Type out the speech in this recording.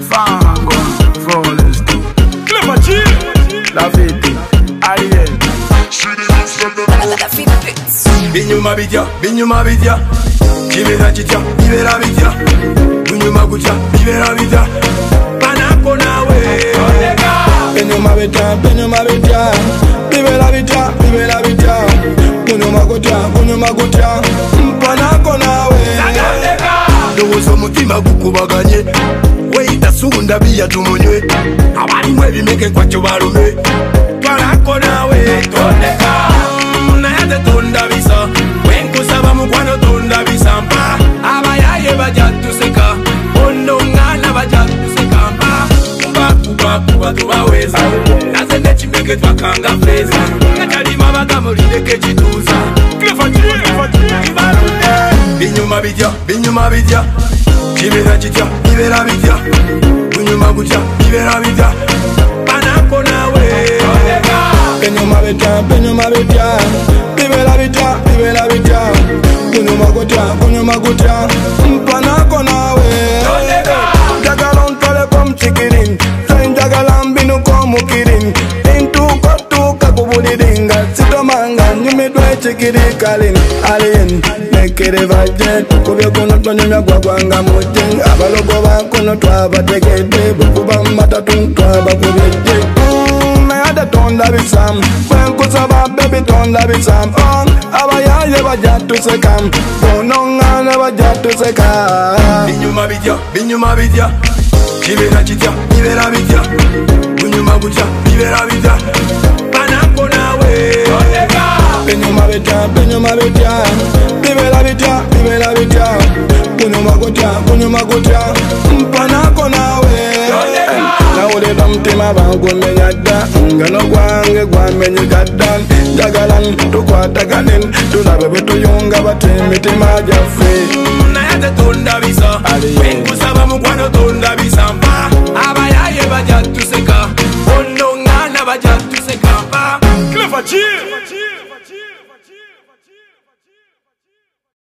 Fango, Forest, Clever Chill, Lafite, Ariel. Binyuma bijya, kibera kitya, bibera bitya. Binyuma gutya, bibera bitya. Banako nawe. Binyuma bijya, bibera bitya. Binyuma gutya, banako nawe. Ndowoza omutima gukubaganye, weyita sunda biya tumunywe. Abalimu ebimeke kwakyo balume. Banako nawe. Tondeka. Naye tondabisa. Wenkusaba mukwano tondabisa mpa. Abayaye bajja tuseka. Ondongana bajja tuseka mpa. Kuba tubaweza. Naze nekimeke twakanga feza. Katalima bagamulireko ekituuza. Binyuma bijya, kibera kitya, bibera bitya. Binyuma gutya, bibera bitya. Banako nawe. Binyuma bijya, bibera bitya. Binyuma gutya, banako nawe. Njagala ontwale komukikirin, njagala mbinu komukirin. Intuuka ku buliri nga sitomanga nyumidwa ekikirikalin. Alien nekere baje tukubye kuno tonyumya gwagwanga mujje. Abalogo bakono twabategedde bukuba matatu twabakubedde. Naye tondabisa bwenkusaba bebi tondabisa. Abayaye bajja tuseka, bonongana bajja tuseka. Binyuma bijya, kibera kitya, bibera bitya. Binyuma gutya, bibera bitya. Banako nawe. Binyuma bijya, bibera bitya. Binyuma gutya, banako nawe. Nawulira omutima bangumenya dda, ngano gwange gwamenyeka dda. Njagala tukwataganen, tulabe bwe tuyunga bati emitima gyaffe. Naye tondabisa, wenkusaba mukwano tondabisa mpa. Abayaye bajja tuseka, ondongana bajja tuseka mpa. Clever Chill.